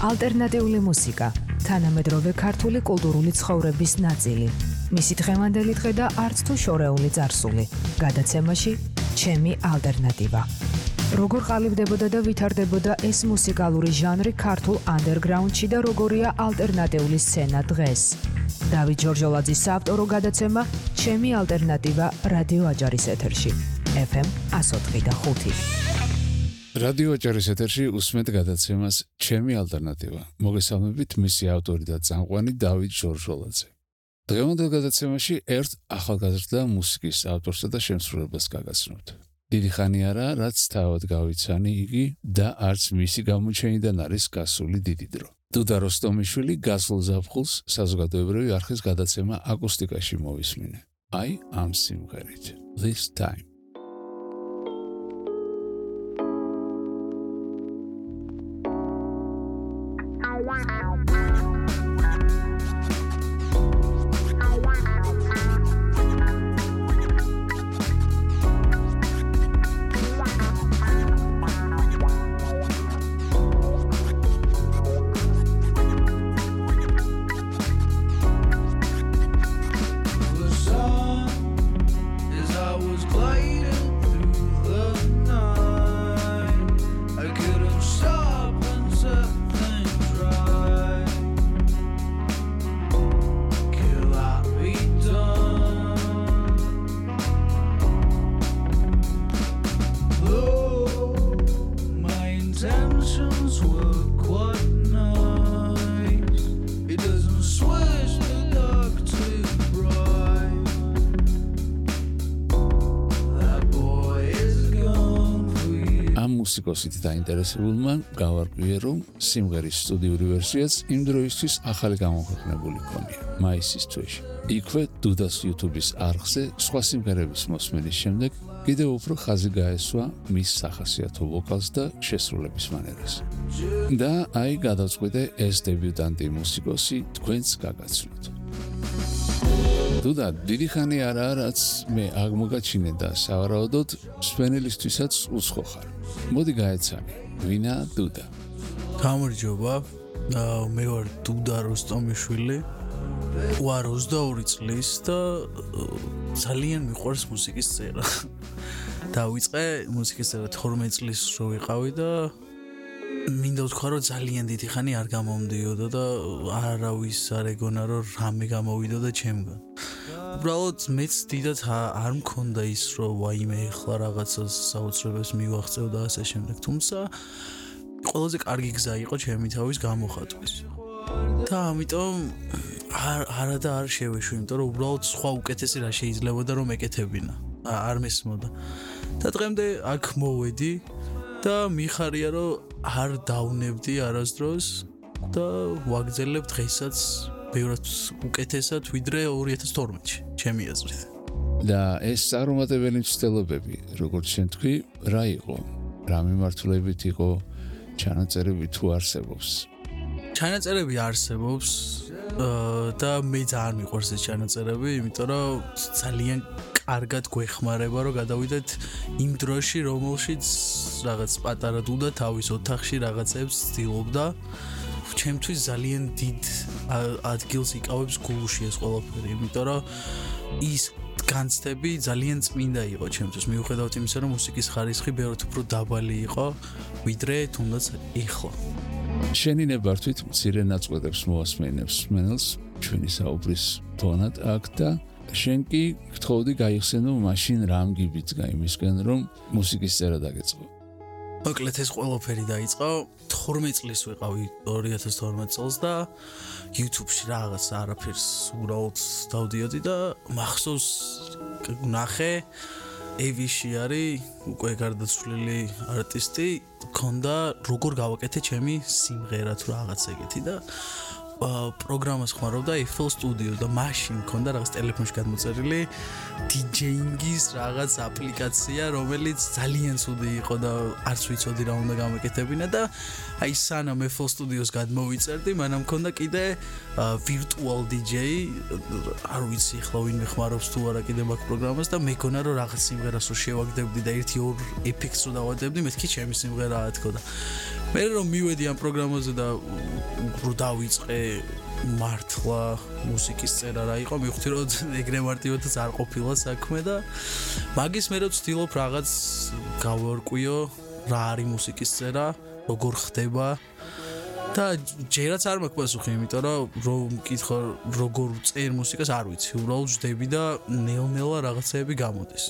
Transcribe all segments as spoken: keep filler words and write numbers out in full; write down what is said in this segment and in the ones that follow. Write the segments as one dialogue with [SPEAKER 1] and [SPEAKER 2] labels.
[SPEAKER 1] ალტერნატიული მუსიკა, თანამედროვე ქართული კულტურული ცხოვრების ნაწილი. მისი დღევანდელი დღე და არც თუ შორეული წარსული. გადაცემაში ჩემი ალტერნატივა. როგორ ყალიბდებოდა და ვითარდებოდა ეს მუსიკალური ჟანრი ქართულ ანდერგრაუნდში და როგორია ალტერნატიული სცენა დღეს. დავით ჯორჯოლაძის საავტორო გადაცემა ჩემი ალტერნატივა რადიო აჭარის ეთერში. ეფ ემ εκατო ოთხი და ხუთი.
[SPEAKER 2] რადიო აჭარის ეთერში უსმენთ გადაცემას ჩემი ალტერნატივა. მოგესალმებით, მისი ავტორი და წამყვანი დავით ჯორჯოლაძე. დღევანდელ გადაცემაში ერთ ახალგაზრდა მუსიკის ავტორსა და შემსრულებლად გაგაცნობთ. დიდი ხანი არა, რაც თავად გავიცანი იგი და არც მისი გამოჩენიდან არის გასული დიდი დრო. დუდა როსტომიშვილი გასულ ზაფხულს საზოგადოებრივი არხის გადაცემა აკუსტიკაში მოვისმინე. აი ამ სიმღერით. This time. მუსიკოსით დაინტერესებულმა გავარკვიე, რომ სიმღერის სტუდიური ვერსიაც იმ დროისთვის ახალი გამოქვეყნებული ჰქონია მაისის თვეში. იქვე დუდას YouTube-ის არხზე სხვა სიმღერების მოსმენის შემდეგ კიდევ უფრო ხაზი გაესვა მის სახასიათო ვოკალს და შესრულების მანერას. და აი გადავწყვიტე ეს დებიუტანტი მუსიკოსი თქვენც გაგაცნოთ. დუდა, დიდი ხანი არაა, რაც მე აღმოგაჩინე და სავარაუდოდ მსმენელისთვისაც უცხო ხარ. მოდი გაეცანი, ვინა დუდა?
[SPEAKER 3] გამარჯობა, მე ვარ დუდა როსტომიშვილი, ვარ ოცდაორი წლის და ძალიან მიყვარს მუსიკის წერა. დავიწყე მუსიკის წერა თორმეტ წლის რო ვიყავი და მინდა ვთქვა, რომ ძალიან დიდი ხანი არ გამომდიოდა და არავის არ ეგონა, რომ რამე გამოვიდა და ჩემგან. უბრალოდ მეც დიდად არ მქონდა ის, რომ ვაიმე ეხლა რაღაცას საოცრებას მივაღწევ და ასე შემდეგ. თუმცა ყველაზე კარგი გზა იყო ჩემი თავის გამოხატვის. და ამიტომ არა და არ შევეშვი, იმიტომ რომ უბრალოდ სხვა უკეთესი რა შეიძლებოდა რომ ეკეთებინა. არ მესმოდა. და დღემდე აქ მოვედი და მიხარია რომ არ დავნებდი არასდროს და ვაგრძელებ დღესაც ბევრად უკეთესად ვიდრე ორი ათას თორმეტში, ჩემი აზრით.
[SPEAKER 2] და ეს წარუმატებელი მცდელობები, როგორც შენ თქვი, რა იყო? რა მიმართულებით იყო? ჩანაწერები თუ არსებობს?
[SPEAKER 3] ჩანაწერები არსებობს და მე ძალიან მიყვარს ეს ჩანაწერები, იმიტომ რომ ძალიან კარგად გვეხმარება, რომ გადავიდეთ იმ დროში, რომელშიც რაღაც პატარა დუდა თავის ოთახში რაღაცებს ცდილობდა. ჩემთვის ძალიან დიდ ადგილს იკავებს გულში ეს ყველაფერი, იმიტომ რომ ის განცდები ძალიან წმინდა იყო ჩემთვის, მიუხედავად იმისა, რომ მუსიკის ხარისხი ბევრად უფრო დაბალი იყო, ვიდრე თუნდაც ეხლა.
[SPEAKER 2] შენი ნებართვით მცირე ნაწყვეტებს მოასმენებს მსმენელს ჩვენი საუბრის ფონად აქ და შენ კი გთხოვდი გაიხსენო მაშინ რამ გიბიძგა იმისგან, რომ მუსიკის წერა დაგეწყო.
[SPEAKER 3] მოკლედ ეს ყველაფერი დაიწყო თორმეტ წლის ვიყავი ორი ათას თორმეტ წელს და YouTube-ში რაღაც არაფერს უბრალოდ დავდიოდი და მახსოვს ნახე ევიში არის უკვე გარდაცვლილი არტისტი, ქონდა როგორ გავაკეთე ჩემი სიმღერა თუ რაღაც ეგეთი და პროგრამას ხმარობდა Eiffel Studio და მაშინ მქონდა რაღაც ტელეფონში გადმოწერილი DJing-ის რაღაც აპლიკაცია, რომელიც ძალიან ცუდი იყო და არც ვიცოდი რა უნდა გამეკეთებინა და აი სანამ Eiffel Studio-ს გადმოვიწერდი, მანამ მქონდა კიდე virtual D J, არ ვიცი ახლა ვინმე ხმარობს თუ არა კიდე მაგ პროგრამას და მეკონა რომ რაღაც სიმღერას რო შევაგდებდი და ერთი ორ ეფექტს რო დავადებდი, მეთქი ჩემი სიმღერაა თქო და მე რომ მივედი ამ პროგრამაზე და რო დავიწყე მართლა მუსიკის წერა რა იყო, მივხვდი რომ ეგრე მარტივადაც არ ყოფილა საქმე და მაგის მე რო ვცდილობ რაღაც გავარკვიო რა არის მუსიკის წერა, როგორ ხდება და ჯერაც არ მაქვს პასუხი, იმიტომ რომ რომ მკითხო როგორ წერ მუსიკას არ ვიცი, უბრალოდ ვждები და ნელ-ნელა რაღაცეები გამოდის.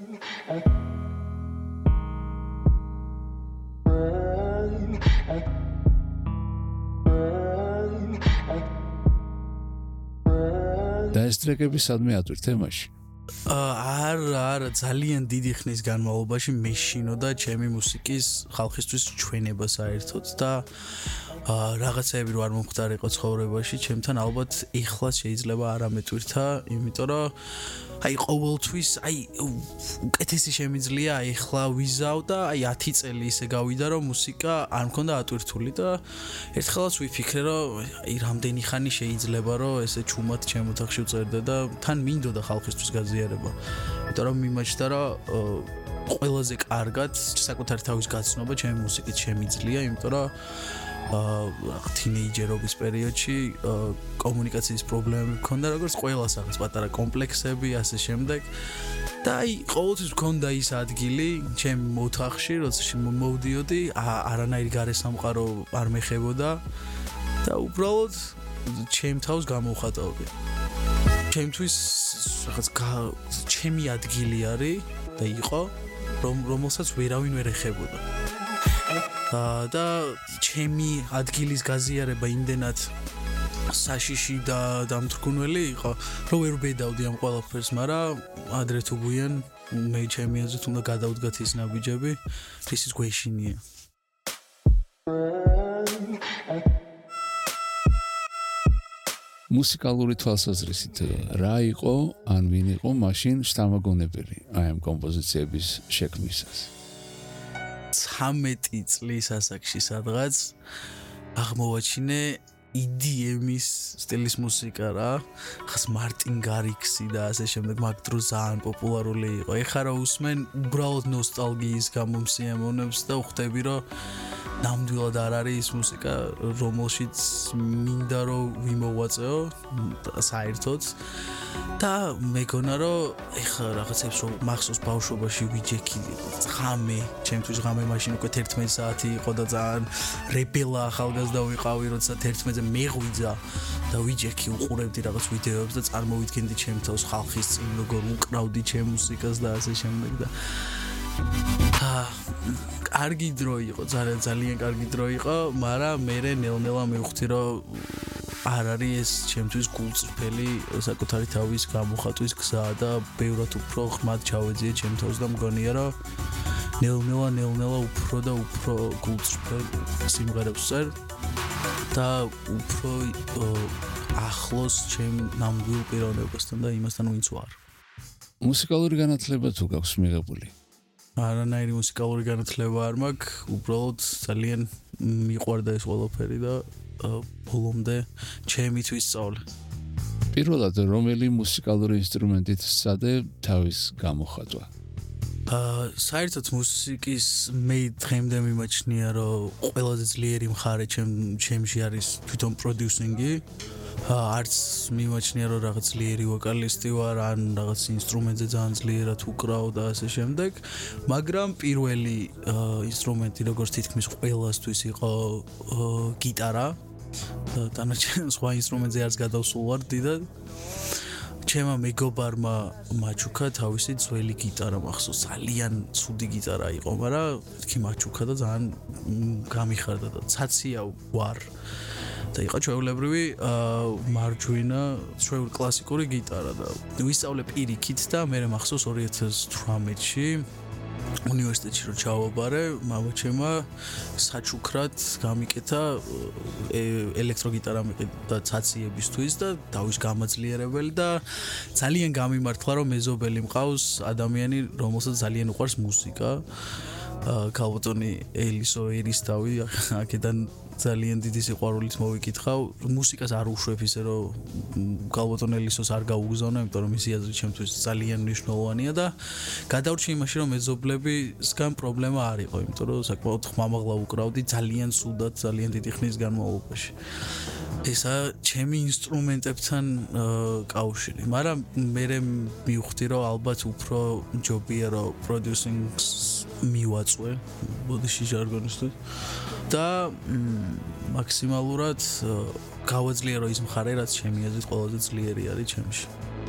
[SPEAKER 2] და ეს ტრეკები სადმე ატვირთ თემაში?
[SPEAKER 3] არა, არა, ძალიან დიდი ხნის განმავლობაში მეშინოდა ჩემი მუსიკის ხალხისთვის ჩვენება საერთოდ და რაღაცეები რო არ მომხდარიყო ცხოვრებაში, ჩემთან ალბათ ეხლა შეიძლება არ ამეტვირთა, იმიტომ რომ აი ყოველთვის აი უკეთესი შემიძლია ეხლა ვიზავ და აი ათი წელი ისე გავიდა რომ მუსიკა არ მქონდა ატვირთული და ერთხელაც ვიფიქრე რომ აი რამდენი ხანი შეიძლება რომ ესე ჩუმად ჩემ ოთახში ვწერდე და თან მინდოდა ხალხისთვის გაზიარება. იმიტომ რომ მიმაჩნდა რომ ყველაზე კარგად საკუთარი თავის გაცნობა ჩემი მუსიკით შემიძლია, იმიტომ რომ აა თინეიჯერობის პერიოდში კომუნიკაციის პრობლემები მქონდა, როგორც ყველას ახლა პატარა კომპლექსები, ასე შემდეგ. და აი ყოველთვის მქონდა ის ადგილი ჩემ ოთახში, როცა მოვდიოდი, არანაირი გარესამყარო არ მეხებოდა და უბრალოდ ჩემ თავს გამოვხატავდი. ჩემთვის რაღაც ჩემი ადგილი არის და იყო, რომ რომელსაც ვერავინ ვერ ეხებოდა. და ჩემი ადგილის გაზიარება იმდენად საშიში და დამთრგუნველი იყო, რომ ვერ ვბედავდი ამ ყველაფერს, მაგრამ ადრე თუ გვიან მე ჩემი აზრით უნდა გადავდგათ ის ნაბიჯები, რისიც გვეშინია.
[SPEAKER 2] მუსიკალური თვალსაზრისით რა იყო, ან ვინ იყო მაშინ შთამაგონებელი აი ამ კომპოზიციების შექმნისას?
[SPEAKER 3] ცამეტი წლის ასაკში სადღაც აღმოვაჩინე E D M-ის სტილის მუსიკა რა, ხას მარტინ გარიქსი და ასე შემდეგ მაგ დროს ძალიან პოპულარული იყო. ეხლა რა უსმენ უბრალოდ ნოსტალგიის გამომსიამოვნებს და ვხვდები რომ ნამდვილად არ არის ის მუსიკა, რომელშიც მინდა რომ ვიმოვაწეო საერთოდ და მეგონა რომ ეხლა რაღაცებს რომ მახსოვს ბავშვობაში ვიჯექი ღამე, ჩემთვის ღამე მაშინ უკვე თერთმეტი საათი იყო და ძალიან რებელა ახალგაზრდა ვიყავი, როცა თერთმეტზე მეღვიძა და ვიჯექი უყურებდი რაღაც ვიდეოებს და წარმოვიდგენდი ჩემ თავს ხალხის წინ როგორ უკრავდი ჩემ მუსიკას და ასე შემდეგ და აა კარგი დრო იყო, ძალიან ძალიან კარგი დრო იყო, მაგრამ მე ნელ-ნელა მივხვდი რომ არ არის ეს ჩემთვის გულწრფელი საკუთარი თავის გამოხატვის გზა და ბევრად უფრო ხმად ჩავეძიე ჩემ თავს და მგონია რომ ნელ-ნელა ნელ-ნელა უფრო და უფრო გულწრფელ სიმღერებს ვწერ და უფრო ახლოს ჩემ ნამდვილ პიროვნებასთან და იმასთან ვინც ვარ.
[SPEAKER 2] მუსიკალური განათლება თუ გაქვს მიღებული?
[SPEAKER 3] არანაირი მუსიკალური განათლება არ მაქვს, უბრალოდ ძალიან მიყვარდა ეს ყველაფერი და ბოლომდე ჩემით ვისწავლე.
[SPEAKER 2] პირველად რომელი მუსიკალური ინსტრუმენტით სცადე თავის გამოხატვა?
[SPEAKER 3] აა საერთოდ მუსიკის მე დღემდე მიმაჩნია რომ ყველაზე ძლიერი მხარე ჩემ ჩემში არის თვითონ პროდიუსინგი. არც მიმაჩნია რომ რაღაც ძლიერი ვოკალისტი ვარ ან რაღაც ინსტრუმენტზე ძალიან ძლიერად უკრავ და ასე შემდეგ, მაგრამ პირველი ინსტრუმენტი როგორც თითქმის ყველასთვის იყო გიტარა. დანარჩენ სხვა ინსტრუმენტზე არც გადავსულ ვარ დიდად. ჩემმა მეგობარმა მაჩუკა თავისი ძველი გიტარა მახსოვს, ძალიან ცუდი გიტარა იყო, მაგრამ მეთქი მაჩუკა და ძალიან გამიხარდა და ცაცია ვარ. და იყო ჩვეულებრივი მარჯვენა ჩვეულ კლასიკური გიტარა და ვისწავლე პირიქით და მე მახსოვს ორი ათას თვრამეტში უნივერსიტეტში რო ჩავაბარე, მამაჩემმა საჩუქრად გამიკეთა ელექტროგიტარა მიყიდა ცაციებისთვის და დავის გამაძლიერებელი და ძალიან გამიმართლა რომ მეზობელი მყავს ადამიანი, რომელსაც ძალიან უყვარს მუსიკა. ქალბატონი ელისო ერისთავი აქედან ძალიან დიდი სიყვარულით მოვიკითხავ. მუსიკას არ უშვებ ისე რომ ქალბატონ ელისოს არ გაუგზავნა, იმიტომ რომ მისი აზრით ჩემთვის ძალიან მნიშვნელოვანია და გადავრჩი იმაში რომ მეზობლებისგან პრობლემა არ იყო, იმიტომ რომ საკმაოდ ხმამაღლა უკრავდი ძალიან სუდად, ძალიან დიდი ხნის განმავლობაში. ესა ჩემი ინსტრუმენტებთან კავშირი, მაგრამ მე მივხვდი რომ ალბათ უფრო ჯობია რომ პროდიუსინგს მივაწვე ბოდიში ჟარგონისთვის და მაქსიმალურად გავაძლიერო ის მხარე, რაც ჩემი აზრით ყველაზე ძლიერი არის ჩემში.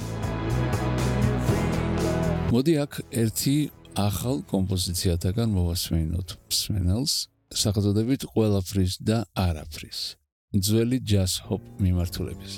[SPEAKER 2] მოდი აქ ერთი ახალ კომპოზიციათაგან მოვასმენოთ მსმენელს, სახელწოდებით ყველაფრის და არაფრის. ძველი ჯაზ ჰოპ მიმართულების.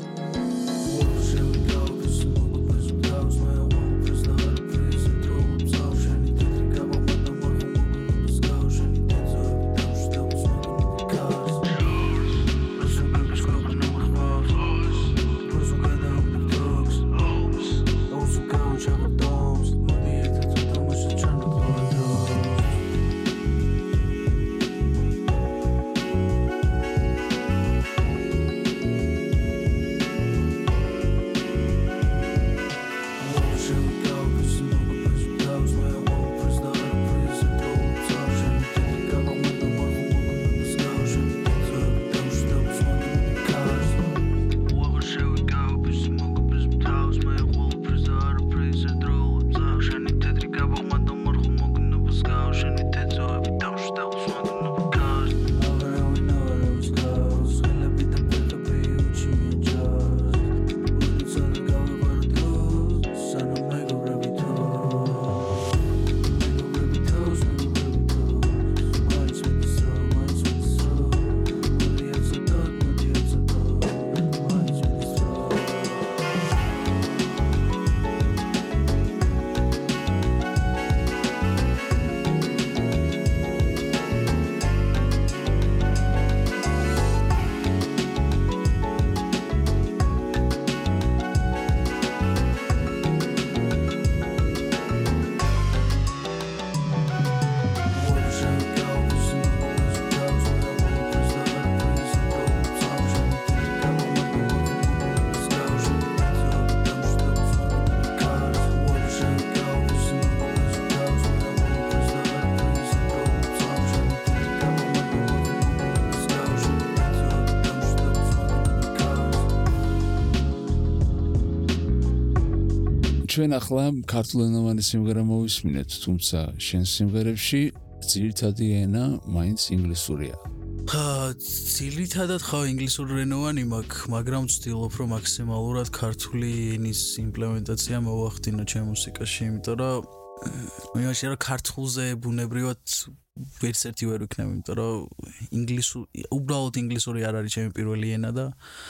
[SPEAKER 2] ჩვენ ახლა ქართულენოვანი სიმღერა მოვისმინეთ, თუმცა შენ სიმღერებში ძირითადი ენა მაინც ინგლისურია.
[SPEAKER 3] ძირითადად ხავ ინგლისურენოვანი მაქვს, მაგრამ ვცდილობ რომ მაქსიმალურად ქართული ენის იმპლემენტაცია მოვახდინო ჩემ მუსიკაში, იმიტომ რომ იმაში რომ ქართულზე ბუნებრივად ვერც ერთი ვერ ვიქნებ, იმიტომ რომ ინგლისური, უბრალოდ ინგლისური არ არის ჩემი პირველი ენა და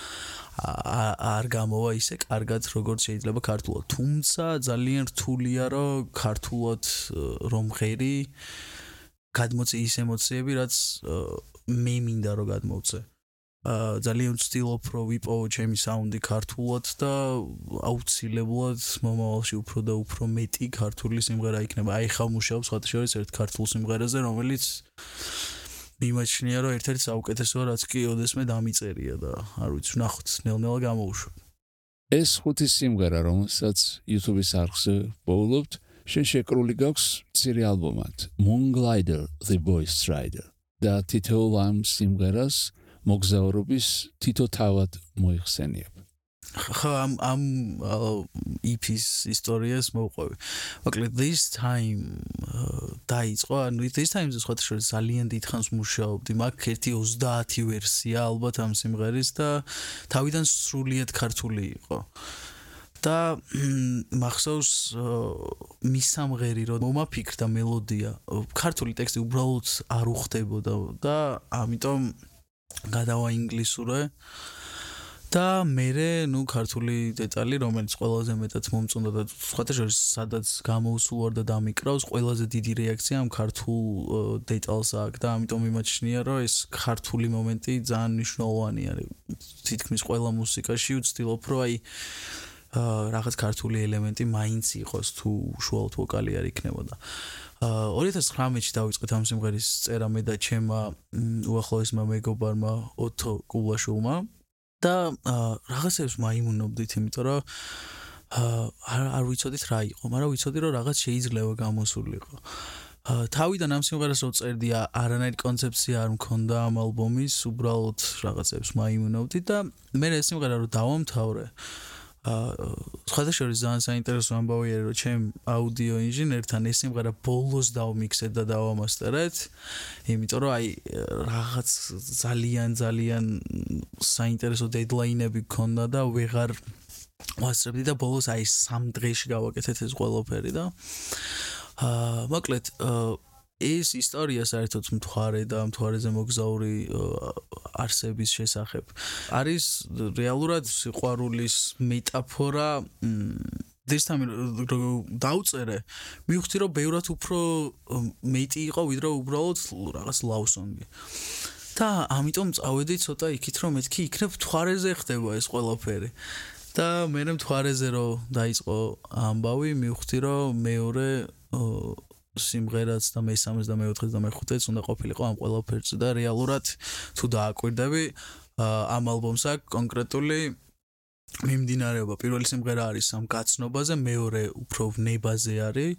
[SPEAKER 3] არ გამოვა ისე კარგად როგორც შეიძლება ქართულად. თუმცა ძალიან რთულია რომ ქართულად რომ ღერი გადმოწე ის ემოციები, რაც მე მინდა რომ გადმოვწე. ძალიან ვცდილობ რომ ვიპოვო ჩემი საუნდი ქართულად და აუცილებლად მომავალში უფრო და უფრო მეტი ქართული სიმღერა იქნება. აი ხა მუშაობ სხვათა შორის ერთ ქართულ სიმღერაზე, რომელიც მიმაჩნია რომ ერთ-ერთი საუკეთესოა, რაც კი ოდესმე დამიწერია და არ ვიცი, ნახოთ, ნელ-ნელა გამოვუშვებ.
[SPEAKER 2] ეს ხუთი სიმღერა, რომელსაც YouTube-ის არხზე პოულობთ, შენ შეკრული გაქვს მცირე ალბომად Moonglider The Boy Strider და თითოეულ ამ სიმღერას მოგზაურობის თითო თავად მოიხსენიებ.
[SPEAKER 3] ხა ამ ამ ი პის ისტორიას მოვყვები. მოკლედ this time დაიწყო, ანუ this time-ზე სხვათა შორის ძალიან დიდხანს მუშაობდი. მაქვს ერთი ოცდაათი ვერსია ალბათ ამ სიმღერის და თავიდან სრულიად ქართული იყო. და მახსოვს მისამღერი რომ მომაფიქრდა მელოდია, ქართული ტექსტი უბრალოდ არ უხდებოდა და ამიტომ გადავა ინგლისურზე და მერე ნუ ქართული დეტალი რომელიც ყველაზე მეტად მომწონდა და სხვათა შორის სადაც გამოუსულ და დამიკრავს ყველაზე დიდი რეაქცია ამ ქართულ დეტალს აქვს და ამიტომ იმაჩნია რომ ეს ქართული მომენტი ძალიან მნიშვნელოვანი არის თითქმის ყველა მუსიკაში ვცდილობ რომ აი რაღაც ქართული ელემენტი მაინც იყოს თუ უშუალოდ ვოკალი არ იქნებოდა ორი ათას ცხრამეტში დავიწყეთ ამ სიმღერის წერა მე და ჩემმა უახლოესმა მეგობარმა ოთო კულაშვილმა და რაღაცებს მაიმუნობდით, იმიტომ რომ არ არ ვიცოდით რა იყო, მაგრამ ვიცოდი რომ რაღაც შეიძლება გამოსულიყო. თავიდან ამ სიმღერას რო წერდი, არანაირი კონცეფცია არ მქონდა ამ ალბომის, უბრალოდ რაღაცებს მაიმუნობდი და მე ეს სიმღერა რო დავამთავრე, სხვათა შორის ძალიან საინტერესო ამბავი არის, რომ ჩემ აუდიო ინჟინერთან ეს სიმღერა ბოლოს დავმიქსეთ და დავამასტერეთ, იმიტომ რომ აი რაღაც ძალიან ძალიან საინტერესო დედლაინები გქონდა და ვეღარ ვასწრებდი და ბოლოს აი სამ დღეში გავაკეთეთ ეს ყველაფერი და აა მოკლედ ეს ისტორია საერთოდ მთვარე და მთვარეზე მოგზაური არსების შესახებ არის რეალურად სიყვარულის მეტაფორა დესტამი დაუწერე მივხვდი რომ ბევრად უფრო მეტი იყო ვიდრე უბრალოდ რაღაც ლავსონგი და ამიტომ წავედი ცოტა იქით რომ მეთქი იქნებ მთვარეზე ხდება ეს ყველაფერი და მე მთვარეზე რომ დაიწყო ამბავი მივხვდი რომ მეორე სიმღერაც და მესამეც და მეოთხეც და მეხუთეც უნდა ყოფილიყო ამ ყველაფერზე და რეალურად თუ დააკვირდები ამ ალბომს აქვს კონკრეტული მიმდინარეობა პირველი სიმღერა არის ამ გაცნობაზე მეორე უფრო ვნებაზე არის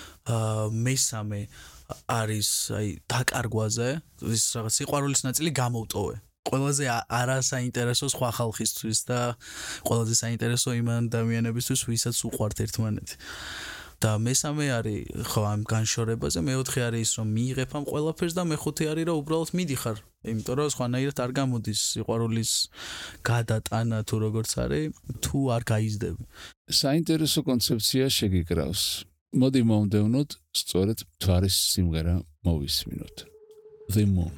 [SPEAKER 3] მესამე არის აი დაკარგვაზე ის რაღაც სიყვარულის ნაწილი გამოვტოვე ყველაზე არასაინტერესო სხვა ხალხისთვის და ყველაზე საინტერესო იმ ადამიანებისთვის ვისაც უყვართ ერთმანეთი და მესამე არის ხო ამ განშორებაზე, მეოთხე არის ის რომ მიიღებ ამ ყველაფერს და მეხუთე არის რომ უბრალოდ მიდიხარ, იმიტომ რომ სხვანაირად არ გამოდის სიყვარულის გადატანა თუ როგორც არის, თუ არ გაიზრდები.
[SPEAKER 2] საინტერესო კონცეფცია შეგიკრავს. მოდი მომდევნოთ სწორედ მთვარის სიმღერა მოვისმინოთ. The Moon.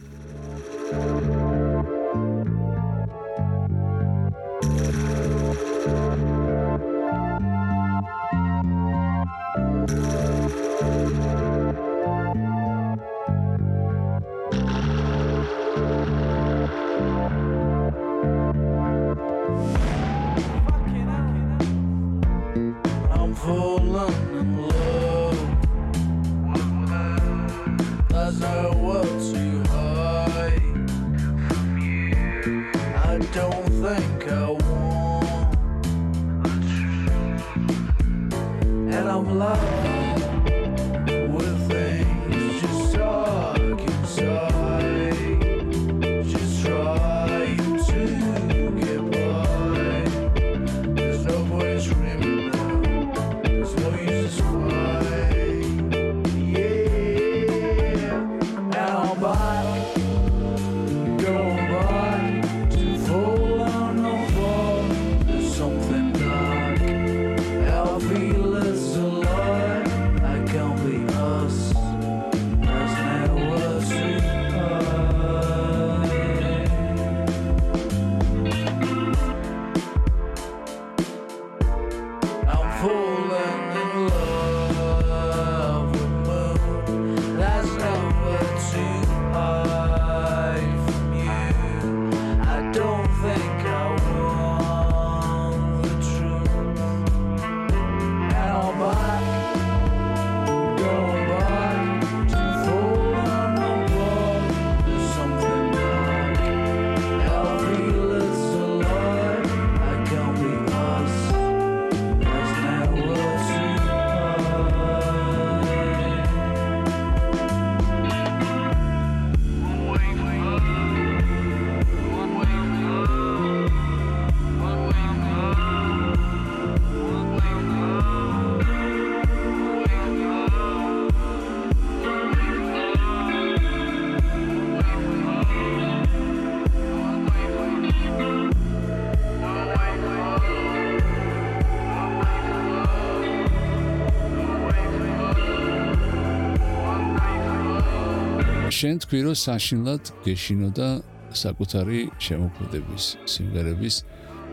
[SPEAKER 2] შენ თქვი რომ საშინლად გეშინოდა საკუთარი შემოქმედების სიმღერების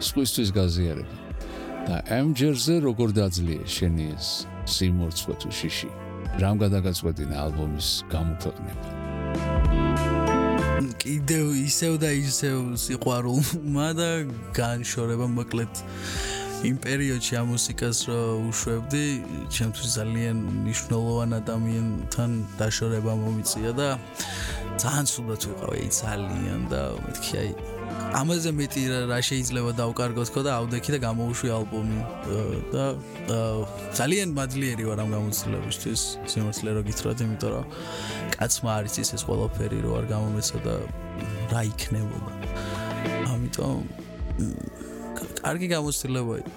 [SPEAKER 2] სხვისთვის გაზიარება. და ამ ჯერზე როგორ დაძლია შენი ეს სიმორცხვე თუ შიში? რამ გადაგაწყვეტინა ალბომის გამოქვეყნება?
[SPEAKER 3] კიდევ ისევ და ისევ სიყვარულმა და განშორება მოკლედ იმ პერიოდში ამ მუსიკას რო უშვებდი, ჩემთვის ძალიან მნიშვნელოვან ადამიანთან დაშორება მომიწია და ძალიან სულაც ვიყავი ძალიან და მეთქი აი ამაზე მეტი რა შეიძლება დავკარგოთ ხო და ავდექი და გამოუშვი ალბომი და ძალიან მადლიერი ვარ ამ გამოცდილებისთვის სიმართლე რო გითხრათ, იმიტომ რომ კაცმა არ იცის ეს ყველაფერი რო არ გამომეცა და რა იქნებოდა. ამიტომ კარგი გამოცდილება იყო.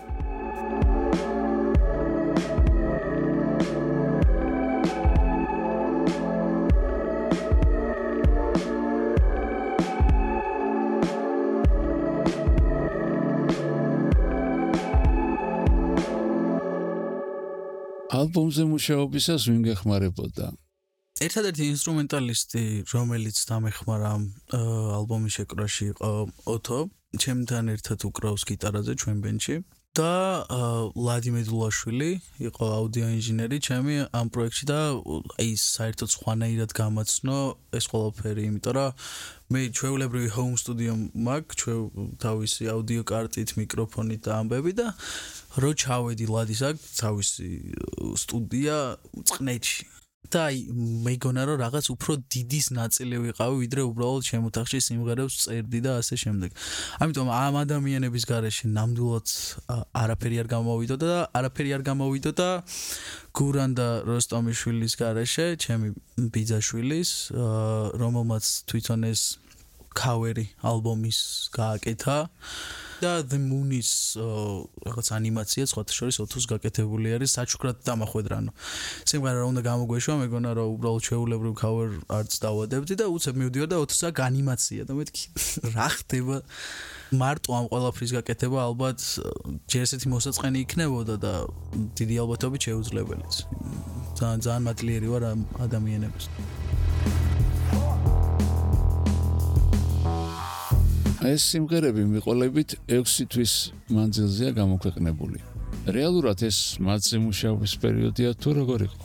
[SPEAKER 2] ალბომზე მუშაობისას ვინ გეხმარებოდა?
[SPEAKER 3] ერთადერთი ინსტრუმენტალისტი, რომელიც დამეხმარა ალბომის შეკრაში იყო ოთო, ჩემთან ერთად უკრავს გიტარაზე ჩვენ ბენდში და ლადი მედულაშვილი იყო აუდიო ინჟინერი ჩემი ამ პროექტში და აი საერთოდ სხვანაირად გამაცნო ეს ყველაფერი, იმიტომ რომ მე ჩვეულებრივი home studio მაქვს, ჩვენ თავისი აუდიო კარტით, მიკროფონით და ამბები და რო ჩავედი ლადის აქ თავისი სტუდია წყნეთში და აი მეგონა რომ რაღაც უფრო დიდის ნაწილი ვიყავი ვიდრე უბრალოდ შემოთახში სიმღერებს წერდი და ასე შემდეგ. ამიტომ ამ ადამიანების გარეშე ნამდვილად არაფერი არ გამოვიდოდა და არაფერი არ გამოვიდოდა გურან და როსტომიშვილის გარეშე, ჩემი ბიძაშვილის, რომელმაც თვითონ ეს ქავერი ალბომის გააკეთა და The Moon-ის რაღაც ანიმაცია სხვათა შორის ოთოს გაკეთებული არის საჩუქრად დამახვედრანო. სიმღერა რა უნდა გამოგვეშვა, მეგონა რომ უბრალოდ ჩვეულებრივ cover arts დავადებდი და უცებ მივდივარ და ოთოს აქ ანიმაცია და მეთქი რა ხდება მარტო ამ ყველაფრის გაკეთება ალბათ ჯერ ესეთი მოსაწყენი იქნებოდა და დიდი ალბათობით შეუძლებელიც. ძალიან ძალიან მადლიერი ვარ ამ ადამიანებს.
[SPEAKER 2] ეს სიმღერები მიყოლებით ექვსი თვის მანძილზეა გამოქვეყნებული. რეალურად ეს მათზე მუშაობის პერიოდია თუ როგორ იყო?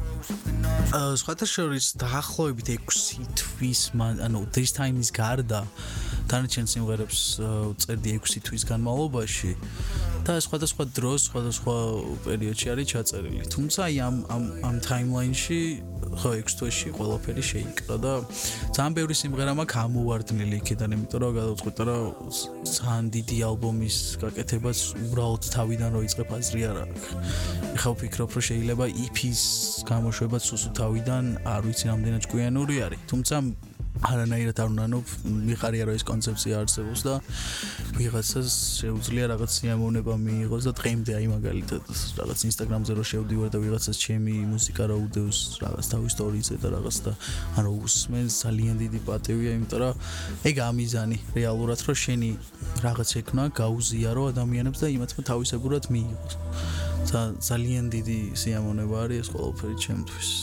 [SPEAKER 3] სხვათა შორის დაახლოებით ექვსი თვის ანუ this time-ის გარდა დანარჩენ სიმღერებს წერდი ექვსი თვის განმავლობაში და სხვადასხვა დროს, სხვადასხვა პერიოდში არის ჩაწერილი. თუმცა აი ამ ამ ამ timeline-ში ხო ექვსი თვეში ყველაფერი შეიკრა და ძალიან ბევრი სიმღერა მაქვს ამოვარდნილი იქიდან, იმიტომ რომ გადავწყვიტე რომ ძალიან დიდი ალბომის გაკეთებას უბრალოდ თავიდან რო იწყებ აზრი არ აქვს. ეხლა ვფიქრობ რომ შეიძლება ი პი-ის გამოშვებაც სუსუ თავიდან არ ვიცი რამდენად ჭკვიანური არის. თუმცა არანაირად არ უნანობ, მიხარია რომ ეს კონცეფცია არსებობს და ვიღაცას შეუძლია რაღაც სიამოვნება მიიღოს და დღემდე აი მაგალითად რაღაც Instagram-ზე რო შევდივარ და ვიღაცას ჩემი მუსიკა რა უდევს რაღაც თავის სტორიზე და რაღაც და ანუ უსმენს ძალიან დიდი პატივია, იმიტომ რომ ეგ ამიზანი რეალურად რომ შენი რაღაც ეკნა გაუზიარო ადამიანებს და იმათმა თავისებურად მიიღოს. ძალიან დიდი სიამოვნება არის ეს ყველაფერი ჩემთვის.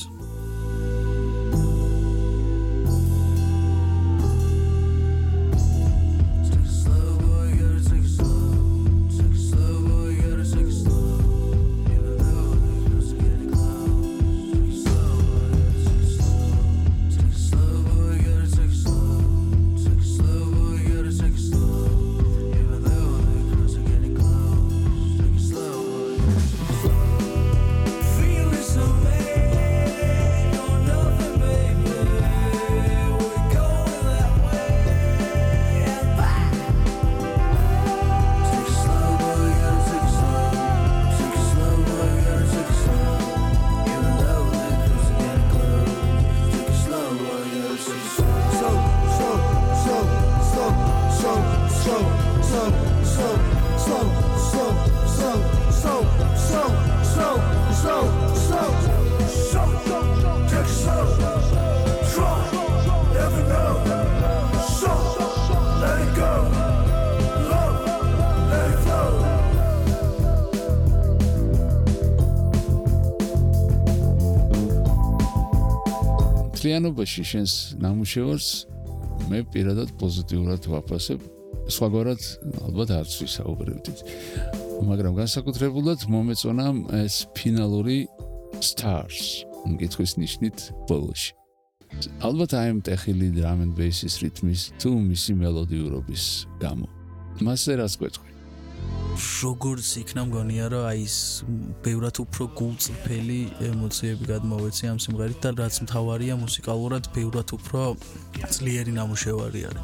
[SPEAKER 2] მთლიანობაში შენს ნამუშევარს მე პირადად პოზიტიურად ვაფასებ. სხვაგვარად ალბათ არც ვისაუბრებდით. მაგრამ განსაკუთრებულად მომეწონა ეს ფინალური stars მკითხვის ნიშნით ბოლოში. ალბათ აი ამ ტეხილი drum and bass-ის რითმის თუ მისი მელოდიურობის გამო. მასზე რას გვეტყვი?
[SPEAKER 3] როგორც იქნა მგონია რომ აი ეს ბევრად უფრო გულწრფელი ემოციები გადმოვეცი ამ სიმღერით და რაც მთავარია მუსიკალურად ბევრად უფრო ძლიერი ნამუშევარი არის.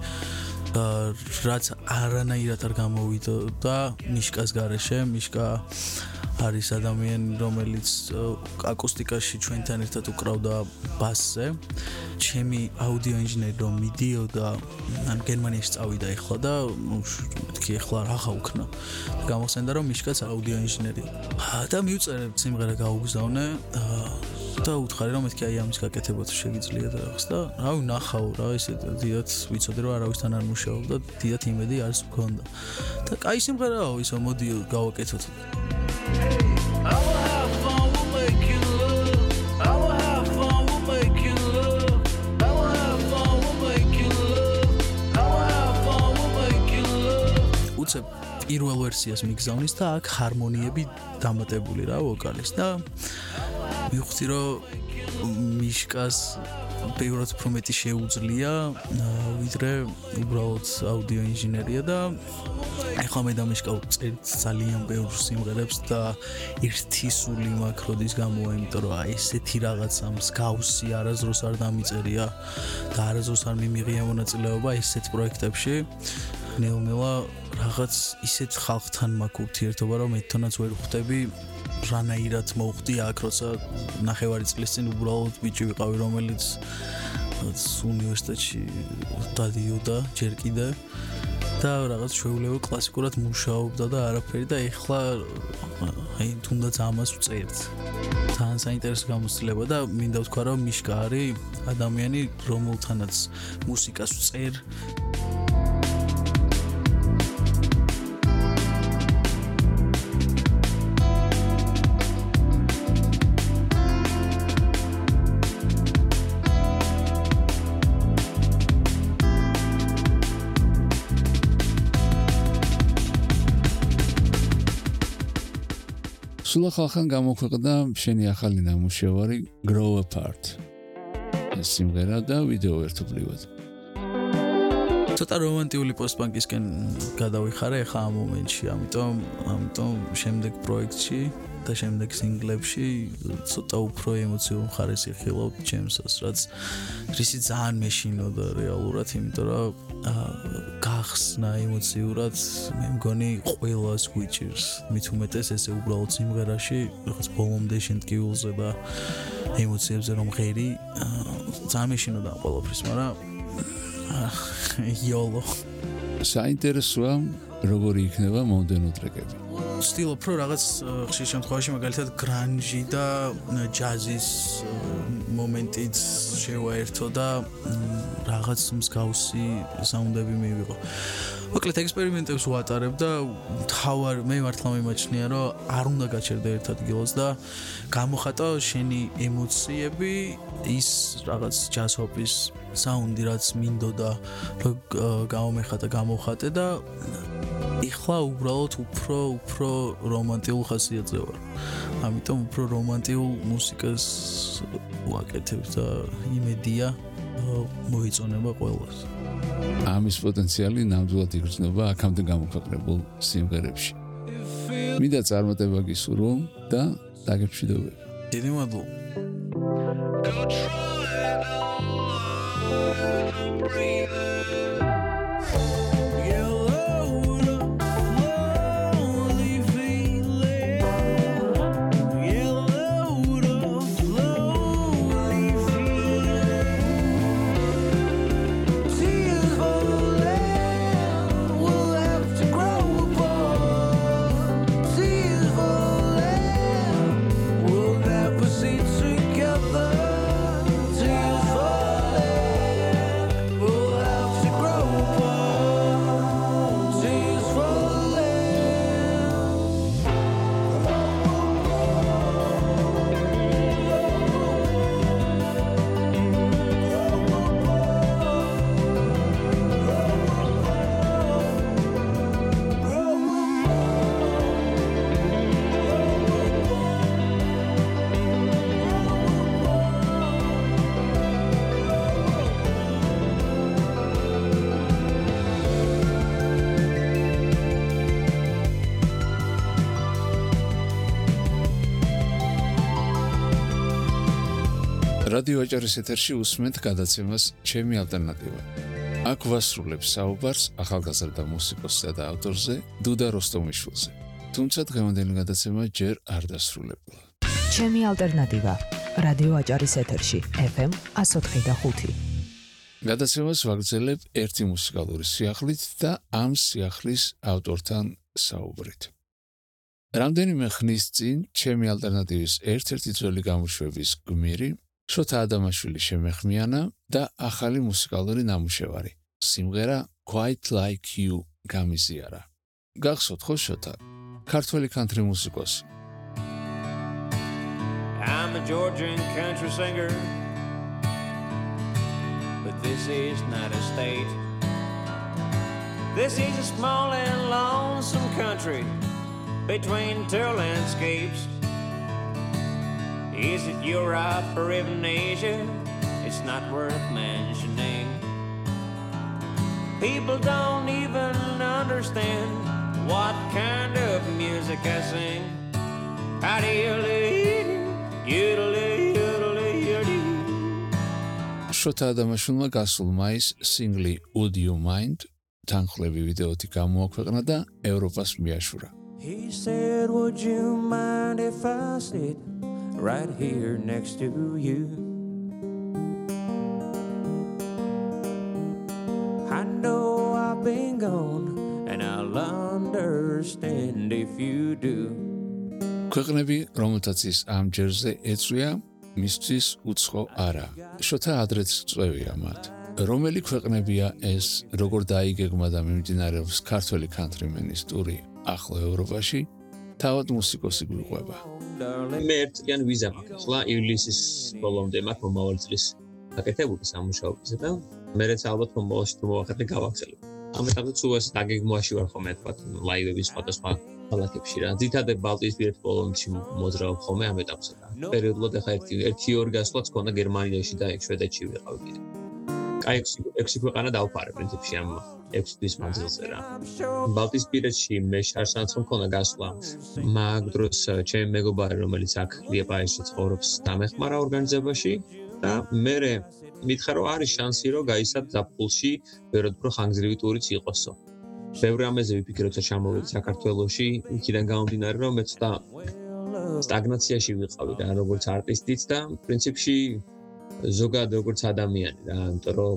[SPEAKER 3] რაც არანაირად არ გამოვიდა და მიშკას გარეშე, მიშკა არის ადამიანი, რომელიც აკუსტიკაში ჩვენთან ერთად უკრავდა ბასზე. ჩემი აუდიო ინჟინერი რომ მიდიოდა, ან გერმანიაში წავიდა ეხლა და მეთქი ეხლა რაღა უქნა. გამოხსენდა რომ მიშკაც აუდიო ინჟინერია. და მივწერებ სიმღერა გაუგზავნე და უთხარი რომ მეთქი აი ამის გაკეთება თუ შეგიძლია და რაღაც და რავი ნახავ რა ესე დიდად ვიცოდი რომ არავისთან არ მუშაობ და დიდად იმედი არის მქონდა. და კაი სიმღერაა ისო მოდი გავაკეთოთ. I will have fun, we'll make you love. I will have fun, we'll make you love. I will have fun, we'll make you love. I will have fun, we'll make you love. უცებ პირველ ვერსიას მიგზავნის და აქ ჰარმონიები დამატებული რა ვოკალის და მივხვდი რომ მიშკას ბევრად უფრო მეტი შეუძლია ვიდრე უბრალოდ აუდიო ინჟინერია და ეხლა მე და მიშკა ვწერთ ძალიან ბევრ სიმღერებს და ერთი სული მაქვს როდის გამოვა, იმიტომ რომ აი ესეთი რაღაცა მსგავსი არასდროს არ დამიწერია და არასდროს არ მიმიღია მონაწილეობა ესეთ პროექტებში. ნელ-ნელა რაღაც ისეთ ხალხთან მაქვს ურთიერთობა, რომ ერთთანაც ვერ ხვდები. რანაირად მოვხდი აქ, როცა ნახევარი წლის წინ უბრალოდ ბიჭი ვიყავი, რომელიც უნივერსიტეტში დადიოდა ჯერ კიდე და რაღაც ჩვეულებრივ კლასიკურად მუშაობდა და არაფერი და ეხლა აი თუნდაც ამას ვწერთ. ძალიან საინტერესო გამოცდილება და მინდა ვთქვა, რომ მიშკა არის ადამიანი, რომელთანაც მუსიკას ვწერ.
[SPEAKER 2] სულ ახალხან გამოქვეყნდა შენი ახალი ნამუშევარი Grow Apart. ეს სიმღერა და ვიდეო ერთობლივად. ცოტა რომანტიული პოსტ-პანკისკენ გადავიხარე ახლა ამ მომენტში, ამიტომ ამიტომ შემდეგ პროექტში და შემდეგ სინგლებში ცოტა უფრო ემოციურ მხარეს იხილავ ჩემსას, რაც რისი ძალიან მეშინოდა რეალურად, იმიტომ რომ გახსნა ემოციურად მე მგონი ყველას გვიჭირს. მით უმეტეს ესე უბრალოდ სიმღერაში რაღაც ბოლომდე შენტკიულზე და ემოციებზე რომ ღერი ძალიან მეშინოდა ამ ყველაფრის, მაგრამ იოლო. საინტერესოა როგორი იქნება მომდენო ტრეკები. ვცდილობ რომ რაღაც ხშირ შემთხვევაში მაგალითად გრანჟი და ჯაზის მომენტიც შევაერთო და რაღაც მსგავსი საუნდები მივიღო. მოკლედ ექსპერიმენტებს ვატარებ და თავარ მე მართლა მიმაჩნია რომ არ უნდა გაჩერდე ერთ ადგილას და გამოხატო შენი ემოციები ის რაღაც ჯაზ-ჰოპის საუნდი რაც მინდოდა რომ გამომეხატა გამოხატე და ეხლა უბრალოდ უფრო უფრო რომანტიულ ხასიათზე ვარ. ამიტომ უფრო რომანტიულ მუსიკას ვაკეთებ და იმედია მოიწონება ყველას. ამის პოტენციალი ნამდვილად იგრძნობა აქამდე გამოქვეყნებულ სიმღერებში. მინდა წარმატება გისურვო და დაგეფშვიდობები. დიდი მადლობა.
[SPEAKER 4] Together, tears falling, we'll have
[SPEAKER 2] რადიო აჭარის ეთერში უსმენთ გადაცემას ჩემი ალტერნატივა. აქ ვასრულებ საუბარს ახალგაზრდა მუსიკოსსა და ავტორზე დუდა როსტომიშვილზე. თუმცა დღევანდელი გადაცემა ჯერ არ დასრულებულა.
[SPEAKER 1] ჩემი ალტერნატივა რადიო აჭარის ეთერში ეფ ემ one oh four point five.
[SPEAKER 2] გადაცემას ვაგრძელებ ერთი მუსიკალური სიახლით და ამ სიახლის ავტორთან საუბრით. რამდენიმე ხნის წინ ჩემი ალტერნატივის ერთ-ერთი ძველი გამოშვების გმირი შოთა ადამაშვილი შემეხმიანა და ახალი მუსიკალური ნამუშევარი სიმღერა Quite Like You გამიზიარა. გახსოვთ ხო შოთა? ქართველი country მუსიკოსი.
[SPEAKER 4] I'm a Georgian country singer, but this is not a state. This is a small and lonesome country between two landscapes. Is it Europe or even Asia? It's not worth mentioning. People don't even understand what kind of music I sing.
[SPEAKER 2] შოთა ადამაშვილმა გასულ მაისს სინგლი Would You Mind თანხლები ვიდეოთი გამოაქვეყნა და ევროპას მიაშურა.
[SPEAKER 4] He said, would you mind if I sit right here next to you? I know I've been gone and I'll understand if you do.
[SPEAKER 2] ქვეყნები, რომელთაც ის ამ ჯერზე ეწვია, მისთვის უცხო არა. შოთა ადრეც წვევია მათ. რომელი ქვეყნებია ეს, როგორ დაიგეგმა და მიმდინარეობს ქართველი countryman-ის ტური ახლა ევროპაში, თავად მუსიკოსი გვიყვება.
[SPEAKER 5] მე ერთიან ვიზა მაქვს. ახლა ივლისის ბოლომდე მაქვს მომავალ წლის გაკეთებული სამუშაოზე და მერეც ალბათ მომავალში თუ მოვახერხე გავაგრძელებ. ამ ეტაპზე სულაც დაგეგმვაში ვარ ხოლმე თქვა ლაივების სხვადასხვა ქალაქებში რა. ძირითადად ბალტიისპირეთ პოლონეთში მოძრაობ ხოლმე ამ ეტაპზე რა. პერიოდულად ახლა ერთი ერთი ორი გასვლაც ქონდა გერმანიაში და შვედეთში ვიყავ კიდე. კაი ექვსი ქვეყანა დავფარე პრინციპში ამ ექვსი თვის მანძილზე რა. ბალტიისპირეთში მე შარშანაც მქონდა გასვლა. მაგ დროს ჩემი მეგობარი რომელიც აქ ლიეპაიში ცხოვრობს დამეხმარა ორგანიზებაში და მე მითხრა რომ არის შანსი რომ გაისად ზაფხულში ვეროდ პრო ხანგრძლივი ტურიც იყოსო. ბევრი ამაზე ვიფიქრე როცა ჩამოვედი საქართველოში, იქიდან გამომდინარე რომ მე ცოტა სტაგნაციაში ვიყავი და როგორც არტისტიც და პრინციპში ზოგადად როგორც ადამიანი რა, იმიტომ რომ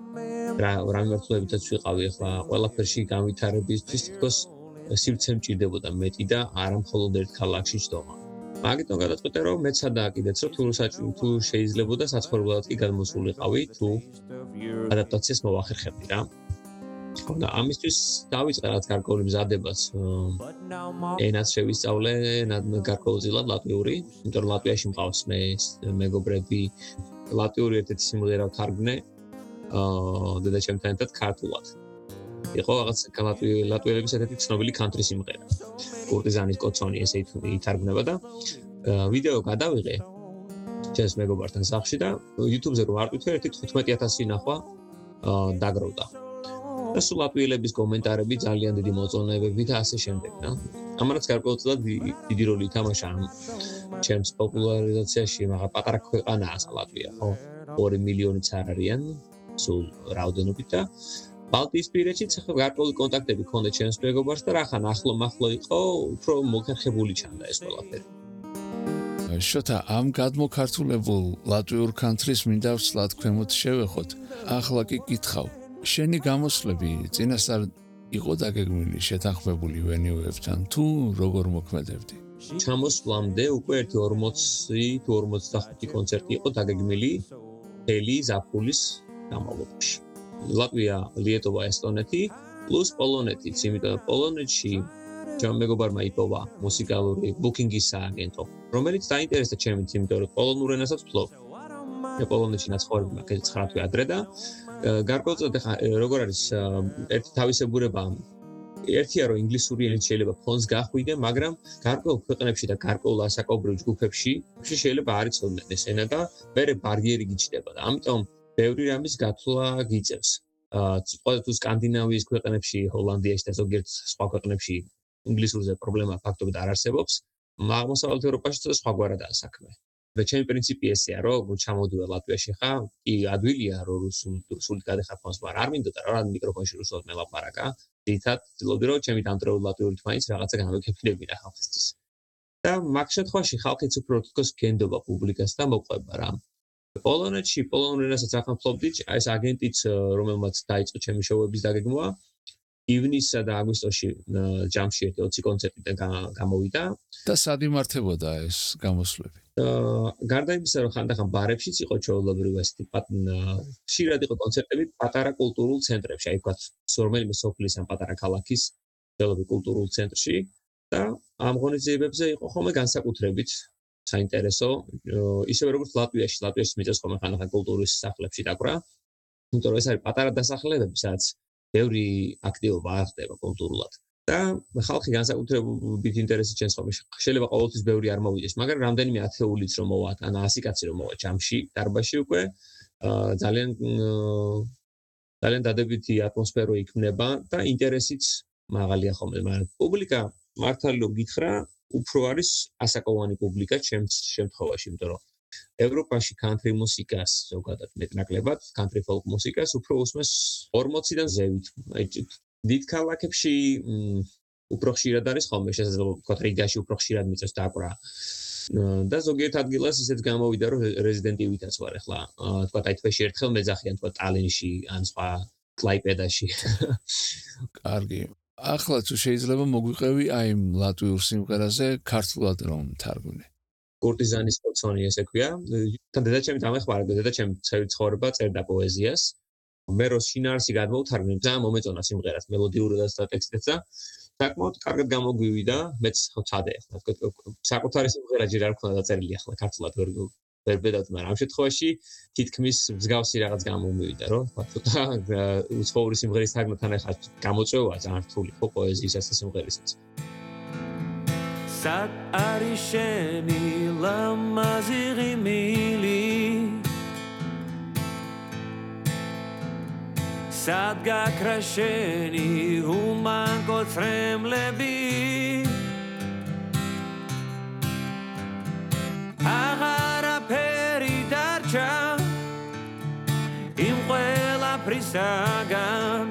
[SPEAKER 5] რა რამემართლებითაც ვიყავი ახლა ყველაფერში განვითარებისთვის თქოს სივრცე მჭირდებოდა მეტი და არა მხოლოდ ერთ ქალაქში ჯდომა. მაგიტომ გადაწყვიტე რომ მეცადა კიდეც რომ თუ თუ შეიძლებოდა საცხოვრებლად კი გადმოსულიყავი თუ ადაპტაციას მოვახერხებდი რა. და ამისთვის დავიწყე რაც გარკვეული მზადებას. ენას შევისწავლე გარკვეულწილად ლატვიური, იმიტომ რომ ლატვიაში მყავს მე მეგობრები ლატვიური ერთ-ერთი სიმღერა ვთარგმნე აა დედაჩემთან ერთად ქართულად. იყო რაღაც ლატვიელების ერთ-ერთი ცნობილი country სიმღერა. კურტიზანის კოცონი ესე ითარგმნება და ვიდეო გადავიღე ჩემს მეგობართან სახლში და YouTube-ზე რო ვარტვით ერთი თხუთმეტი ათასი ნახვა დაგროვდა. და სულ ლატვიელების კომენტარები ძალიან დიდი მოწონებები და ასე შემდეგ რა. ამანაც გარკვეულწილად დიდი როლი ითამაშა ჩემს პოპულარიზაციაში, მაგრამ პატარა ქვეყანაა ლატვია, ხო? ორი მილიონიც არ არიან, სულ რაოდენობით და ბალტიისპირეთშიც ახლა გარკვეული კონტაქტები ქონდა ჩემს მეგობარს და რახან ახლო მახლო იყო, უფრო მოხერხებული ჩანდა ეს ყველაფერი.
[SPEAKER 2] შოთა, ამ გადმოქართულებულ ლატვიურ country-ს მინდა ვსლად ქვემოთ შევეხოთ. ახლა კი გითხავ, შენი გამოსვლები წინასწარ იყო დაგეგმილი შეთანხმებული ვენიუებთან თუ როგორ მოქმედებდი?
[SPEAKER 5] ჩამოსვლამდე უკვე ერთი ორმოცი თუ ორმოცდახუთი კონცერტი იყო დაგეგმილი მთელი ზაფხულის განმავლობაში. ლატვია, ლიეტოვა, ესტონეთი პლუს პოლონეთიც, იმიტომ რომ პოლონეთში ჩემ მეგობარმა იპოვა მუსიკალური ბუკინგის სააგენტო, რომელიც დაინტერესდა ჩემით, იმიტომ რომ პოლონურ ენასაც ვფლობ. მე პოლონეთში ნაცხოვრები მაქვს ცხრა თვე ადრე და გარკვეულწილად ახლა როგორ არის ერთი თავისებურება ერთია რომ ინგლისური ენით შეიძლება ფონს გახვიდე, მაგრამ გარკვეულ ქვეყნებში და გარკვეულ ასაკობრივ ჯგუფებში შეიძლება არ იცოდნენ ეს ენა და მერე ბარიერი გიჩნდება და ამიტომ ბევრი რამის გათვლა გიწევს. აა თუ სკანდინავიის ქვეყნებში, ჰოლანდიაში და ზოგიერთ სხვა ქვეყნებში ინგლისურზე პრობლემა ფაქტობრივად არ არსებობს, აღმოსავლეთ ევროპაში ცოტა სხვაგვარადაა საქმე. და ჩემი პრინციპი ესეა, რომ ჩამოვიდე ლატვიაში ხა, კი ადვილია რომ რუსული გადახარქვას, მაგრამ არ მინდოდა რა მიკროფონში რუსულად მელაპარაკა. ძირითადად ვცდილობდი რომ ჩემი დამტვრეული ლატვიური თვალით რაღაცა განვეკეთებინა ხალხისთვის. და მაგ შემთხვევაში ხალხიც უფრო თქოს გენდობა პუბლიკას და მოყვება რა. პოლონეთში პოლონურ ენასაც ახლა ვფლობდი, ეს აგენტიც რომელმაც დაიწყო ჩემი შოუების დაგეგმვა, ივნისსა და აგვისტოში ჯამში ერთი ოცი კონცერტიდან გამოვიდა
[SPEAKER 2] და სად იმართებოდა ეს გამოსვლები?
[SPEAKER 5] გარდა იმისა, რომ ხანდახან ბარებშიც იყო ჩვეულებრივ ეს ხშირად იყო კონცერტები პატარა კულტურულ ცენტრებში, აი ვთქვათ, რომელიმე სოფლის ან პატარა ქალაქის ძველობრივ კულტურულ ცენტრში და ამ ღონისძიებებზე იყო ხოლმე განსაკუთრებით საინტერესო, ისევე როგორც ლატვიაში, ლატვიაში მიწევს ხოლმე ხანდახან კულტურის სახლებში დაკვრა, იმიტომ რომ ეს არის პატარა დასახლებები, სადაც ბევრი აქტივობა არ ხდება კულტურულად. და ხალხი განსაკუთრებით ინტერესით ჩენს ხოლმე. შეიძლება ყოველთვის ბევრი არ მოვიდეს, მაგრამ რამდენიმე ათეულიც რომ მოვა, ან ასი კაცი რომ მოვა ჯამში, დარბაზში უკვე ძალიან ძალიან დადებითი ატმოსფერო იქმნება და ინტერესიც მაღალია ხოლმე, მაგრამ პუბლიკა მართალი რომ გითხრა, უფრო არის ასაკოვანი პუბლიკა ჩემს შემთხვევაში, იმიტომ რომ ევროპაში country მუსიკას ზოგადად მეტნაკლებად, country folk მუსიკას უფრო უსმენს ორმოციდან ზევით. დიდ ქალაქებში უფრო ხშირად არის ხოლმე, შესაძლოა ვთქვათ რიგაში უფრო ხშირად მიწევს დაკვრა. და ზოგიერთ ადგილას ისეც გამოვიდა, რომ რეზიდენტივითაც ვარ ახლა. ვთქვათ აი თვეში ერთხელ მეძახიან ვთქვათ ტალინში ან სხვა კლაიპედაში.
[SPEAKER 2] კარგი. ახლა თუ შეიძლება მოგვიყევი აი ლატვიურ სიმღერაზე ქართულად რომ თარგმნი.
[SPEAKER 5] კურტიზანის პოცონი ესე ქვია. თან დედაჩემი დამეხმარა, დედაჩემი ცხოვრება წერდა პოეზიას. მე რო შინაარსი გადმოვთარგმნე, ძალიან მომეწონა სიმღერას, მელოდიურადაც და ტექსტიც და საკმაოდ კარგად გამოგვივიდა, მეც ხო ცადე ახლა, საკუთარი სიმღერა ჯერ არ ქონდა დაწერილი ახლა ქართულად ვერ ვერ ბედავთ, მაგრამ ამ შემთხვევაში თითქმის მსგავსი რაღაც გამომივიდა, რომ ცოტა უცხოური სიმღერის თარგმნთან ახლა გამოწვევა ძალიან რთული ხო პოეზიისას და სიმღერისაც.
[SPEAKER 4] სად არის შენი ლამაზი ღიმილი სად გაქრა შენი უმანკოცრემლები აღარაფერი დარჩა იმ ყველაფრისაგან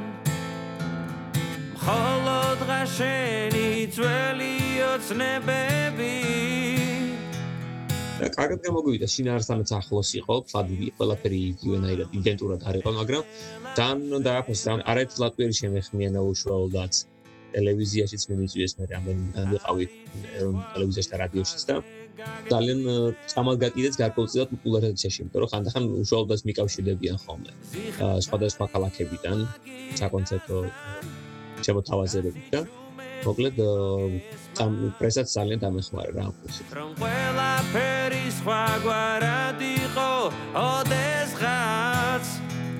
[SPEAKER 4] მხოლოდ ღაშენი ძველი ოცნებები
[SPEAKER 5] და კარგად გამოგვივიდა, შინაარსთანაც ახლოს იყო, ფლადი ყველაფერი იგივენაირად იდენტურად არ იყო, მაგრამ ძალიან დააფასე, არაერთ ლატვიელი შემეხმიანა უშუალოდ ტელევიზიაშიც მიმიწვიეს, მე რამდენი ვიყავი ტელევიზიაში და რადიოშიც და ძალიან წამალგაკიდეც გარკვეულწილად პოპულარიზაციაში, იმიტომ რომ ხანდახან უშუალოდ მიკავშირდებიან ხოლმე სხვადასხვა ქალაქებიდან საკონცერტო შემოთავაზებებით და მოკლედ ამ პრესაც ძალიან დამეხმარა რა ამბობს.
[SPEAKER 4] რომ ყველაფერი სხვაგვარად იყო ოდესღაც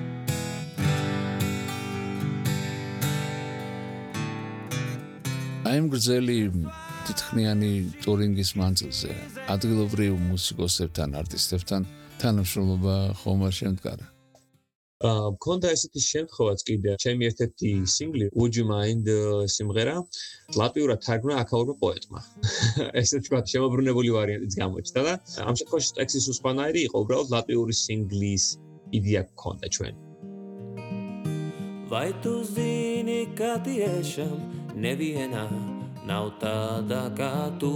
[SPEAKER 2] I'm გრძელი თითქმიანი ტურინგის მანძილზე ადგილობრივ მუსიკოსებთან, არტისტებთან თანამშრომლობა ხომ არ შემდგარა?
[SPEAKER 5] აა მქონდა ესეთი შემთხვევაც კიდე, ჩემი ერთ-ერთი სინგლი Would You Mind სიმღერა ლატვიურად თარგმნა აქაურმა პოეტმა. ესე თქვა, შემოbrunებული ვარიანტიც გამოჩნდა და ამ შემთხვევაში ტექსტის უსხვანაირი იყო, უბრალოდ ლატვიური სინგლის იდეა გქონდა ჩვენ.
[SPEAKER 4] Vai tu zini ka tiešām nevienā nav tāda kā tu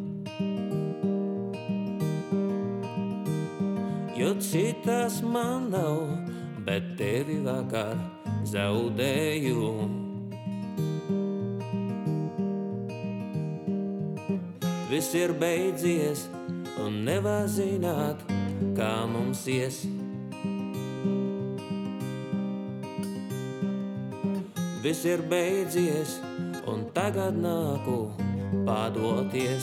[SPEAKER 4] Jo citas man nav bet tevi vakar zaudēju. Viss ir beidzies un nevar zināt, kā mums ies. Viss ir beidzies un tagad nāku padoties.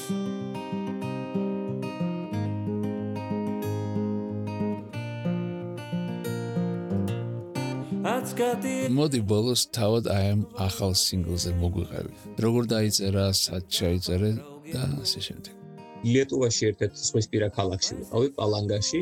[SPEAKER 2] მოდი ბოლოს თავად აი ამ ახალ სინგლზე მოგვიყევით. როგორ დაიწერა, სად ჩაიწერე და ასე შემდეგ.
[SPEAKER 5] ლიეტუვაში ერთ-ერთ ზღვისპირა ქალაქში ვიყავი, პალანგაში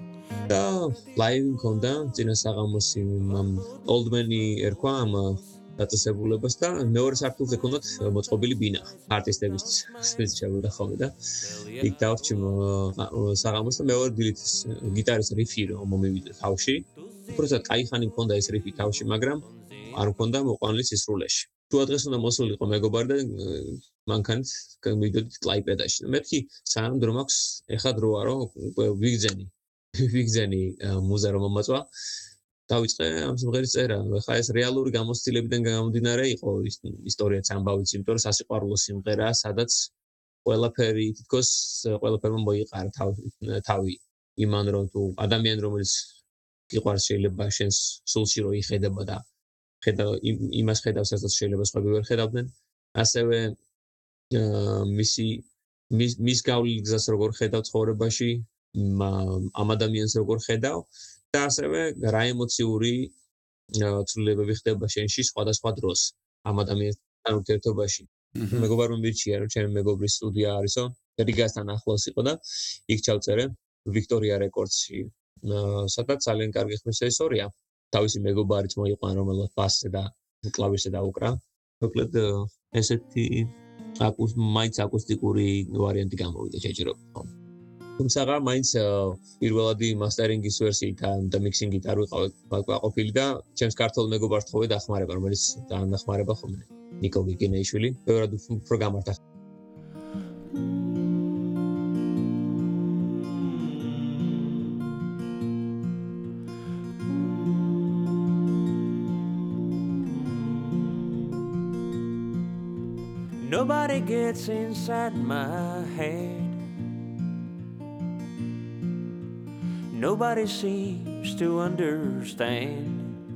[SPEAKER 5] და ლაივი მქონდა წინასაღამოსი ამ ოლდმენი ერქვა ამ დაწესებულებას და მეორე სართულზე ქონდათ მოწყობილი ბინა არტისტებისთვის სპეციალურად ხოლმე და იქ დავრჩი საღამოს და მეორე დილით გიტარის რიფი რომ მომივიდა თავში უბრალოდ кайხანი მქონდა ეს რიფი თავში მაგრამ არ მქონდა მოყვანილი სისრულეში თუ დღეს უნდა მოსულიყო მეგობარი და მანქანით მივიდოდით კლაიპედაში მეთქი სამ დრო მაქვს ეხა დროა რომ ვიგზენი ვიგზენი მუზა რომ მომაწვა დავიწყე ამ სიმღერის წერა. ხა ეს რეალური გამოცდილებიდან გამომდინარე იყო ისტორიაც ამბავიც, იმიტომ რომ სასიყვარულო სიმღერაა, სადაც ყველაფერი თითქოს ყველაფერმა მოიყარა თავი იმან რომ თუ ადამიანი რომელიც გიყვარს შეიძლება შენს სულში რო იხედება და ხედა იმას ხედავს რასაც შეიძლება სხვები ვერ ხედავდნენ. ასევე მისი მის გავლილ გზას როგორ ხედავ ცხოვრებაში, ამ ადამიანს როგორ ხედავ და ასევე რა ემოციური ცვლილებები ხდება შენში სხვადასხვა დროს ამ ადამიანთან ურთიერთობაში. მეგობარმა მირჩია რომ ჩემი მეგობრის სტუდია არისო, რიგასთან ახლოს იყო და იქ ჩავწერე ვიქტორია რეკორდსში. სადაც ძალიან კარგი ხმის რეჟისორია. თავისი მეგობარიც მოიყვანა რომელსაც ბასზე და კლავიშზე დაუკრა. მოკლედ ესეთი აკუს მაინც აკუსტიკური ვარიანტი გამოვიდა შეჭრობა. თუმცა მაინც პირველადი მასტერინგის ვერსიით და მიქსინგით არ ვიყავ ყოფილი და ჩემს ქართულ მეგობარს თხოვე დახმარება რომელიც დაანახმარება ხოლმე ნიკო გიგინეიშვილი ბევრად უფრო გამართა
[SPEAKER 4] Nobody gets inside my head. Nobody seems to understand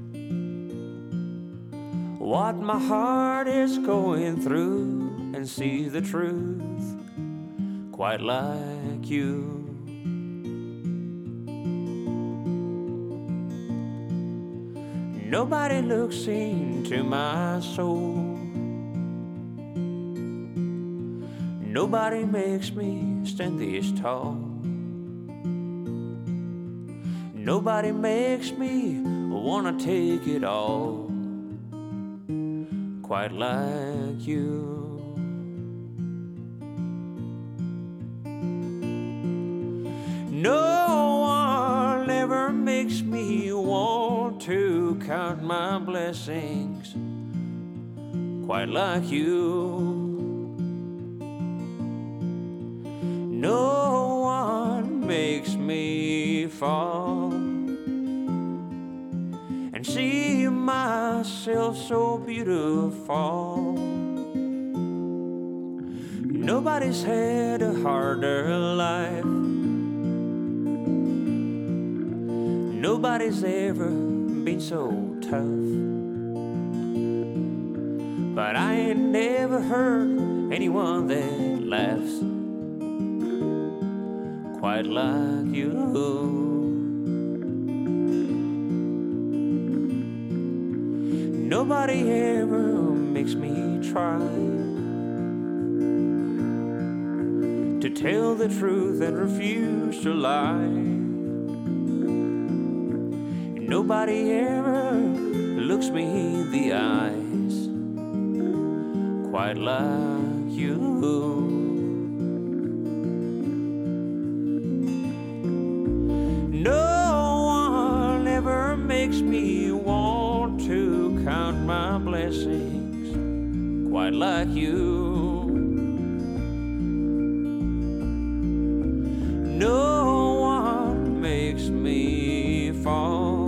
[SPEAKER 4] what my heart is going through and see the truth quite like you. Nobody looks into my soul. Nobody makes me stand this tall. Nobody makes me wanna take it all quite like you. No one ever makes me want to count my blessings quite like you. No one makes me fall and see myself so beautiful. Nobody's had a harder life. Nobody's ever been so tough. But I ain't never heard anyone that laughs quite like you. Nobody ever makes me try to tell the truth and refuse to lie. Nobody ever looks me in the eyes quite like you. No one ever makes me want to count my blessings quite like you. No one makes me fall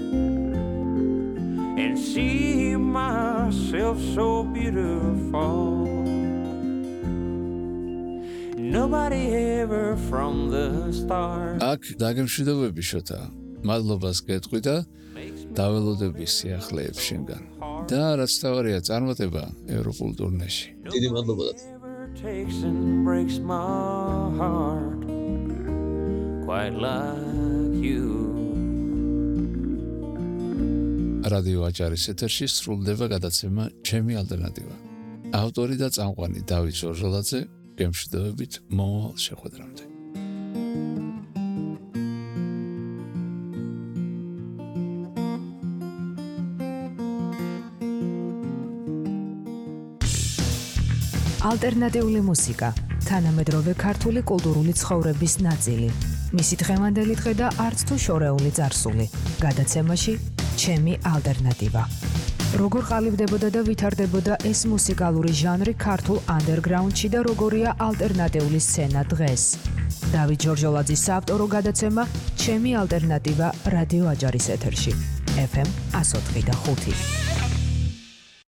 [SPEAKER 4] and see myself so beautiful. Nobody ever from the start.
[SPEAKER 2] აქ დაგემშვიდობები შოთა. მადლობას გეტყვი და დაველოდები სიახლეებს შენგან. და რაც თავარია წარმატება ევროპულ ტურნეში.
[SPEAKER 5] დიდი მადლობა.
[SPEAKER 4] Takes and breaks my heart quite like you.
[SPEAKER 2] რადიო აჭარის ეთერში სრულდება გადაცემა ჩემი ალტერნატივა. ავტორი და წამყვანი დავით ჟორჟოლაძე გემშვიდობებით მომავალ შეხვედრამდე.
[SPEAKER 1] ალტერნატიული მუსიკა, თანამედროვე ქართული კულტურული ცხოვრების ნაწილი. მისი დღევანდელი დღე და არც თუ შორეული წარსული. გადაცემაში ჩემი ალტერნატივა. როგორ ყალიბდებოდა და ვითარდებოდა ეს მუსიკალური ჟანრი ქართულ ანდერგრაუნდში და როგორია ალტერნატიული სცენა დღეს. დავით ჯორჯოლაძის საავტორო გადაცემა ჩემი ალტერნატივა რადიო აჯარის ეთერში. ეფ ემ one oh four point five.